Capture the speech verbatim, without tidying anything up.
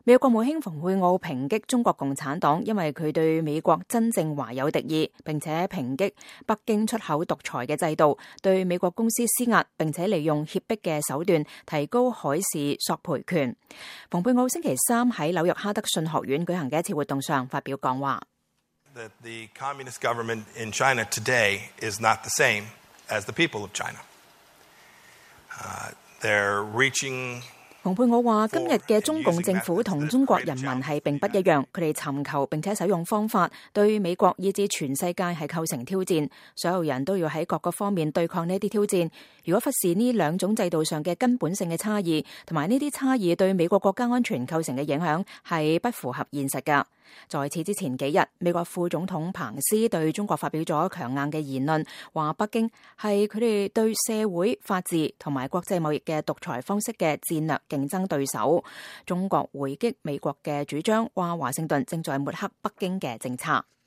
美國國務卿蓬佩奧抨擊中國共產黨，因為佢對美國真正懷有敵意，並且抨擊北京出口獨裁嘅制度，對美國公司施壓，並且利用脅迫嘅手段提高海事索賠權。蓬佩奧星期三喺紐約哈德遜學院舉行嘅一次活動上發表講話。 That the communist government in China today is not the same as the people of China. Uh, they're reaching 蓬佩奧話：今日嘅中共政府同中國人民係並不一樣，佢哋尋求並且使用方法對美國以至全世界係構成挑戰，所有人都要喺各個方面對抗呢啲挑戰。如果忽視呢兩種制度上嘅根本性嘅差異，同埋呢啲差異對美國國家安全構成嘅影響係不符合現實㗎。在此之前幾日，美國副總統彭斯對中國發表咗強硬嘅言論，話北京係佢哋對社會法治同埋國際貿易嘅獨裁方式嘅戰略競爭對手。中國回擊美國嘅主張，話華盛頓正在抹黑北京嘅政策。